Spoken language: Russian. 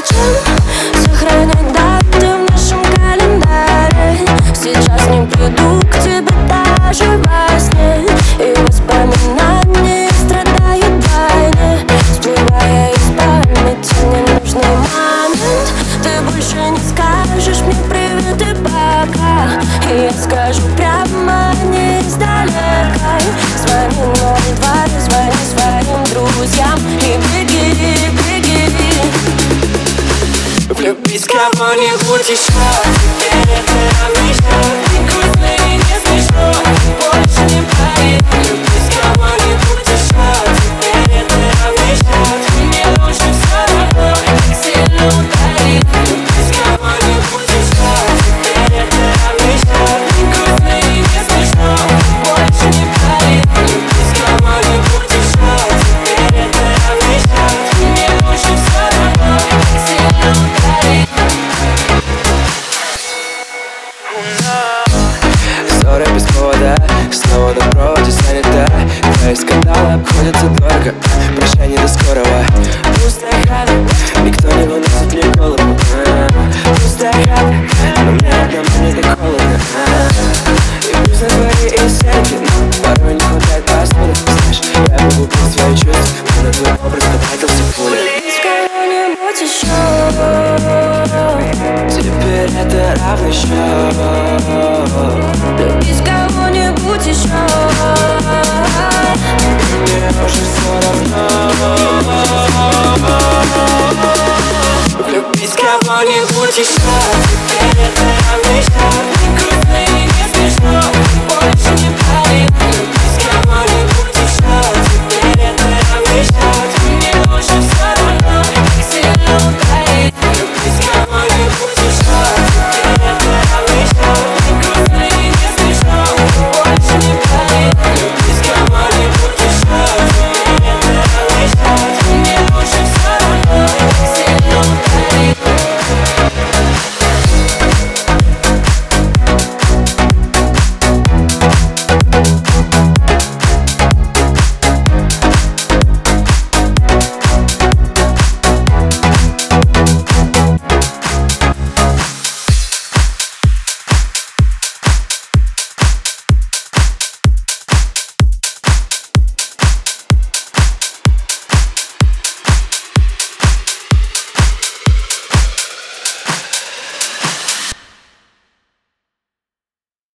Чем сохранить даты в нашем календаре? Сейчас не приду к тебе даже во сне, и воспоминания страдают вдвойне, всплывая из памяти ненужный момент. Ты больше не скажешь мне привет и пока, и я скажу прямо, не издалека. Звони 02, звони своим друзьям и беги, беги. Влюбись в кого-нибудь еще, теперь это равный счет. Не грустно и не смешно, больше не парит. Влюбись в кого-нибудь еще, теперь это равный счет. Мне лучше все равно, как сильно ударит. Влюбись в кого-нибудь еще, теперь это равный счет. Не грустно и не смешно, больше не парит. Влюбись в кого-нибудь еще, теперь это равный счет. Мне лучше все равно, как сильно ударит. Ссора без повода, снова на проводе занята. Твои скандалы обходятся дорого, прощай, не до скорого. Пустая хата, никто не выносит мне голову. Пустая хата, но мне одному не так холодно. И пусть на дворе и сетки, но порой не хватает посуды. Знаешь, я могу быть свои чувства, но на твой образ потратился пуля. Влюбись в кого-нибудь еще, теперь это равный счет. влюбись в кого-нибудь еще. Мне уже